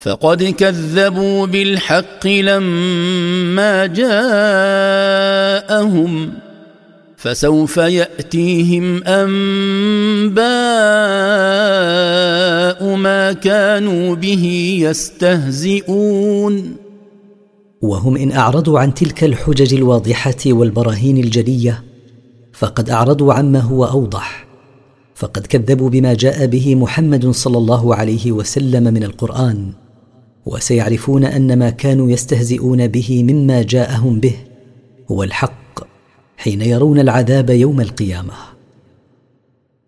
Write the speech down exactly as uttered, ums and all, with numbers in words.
فقد كذبوا بالحق لما جاءهم فسوف يأتيهم أنباء ما كانوا به يستهزئون. وهم إن أعرضوا عن تلك الحجج الواضحة والبراهين الجلية فقد أعرضوا عما هو أوضح، فقد كذبوا بما جاء به محمد صلى الله عليه وسلم من القرآن، وسيعرفون أن ما كانوا يستهزئون به مما جاءهم به هو الحق حين يرون العذاب يوم القيامة.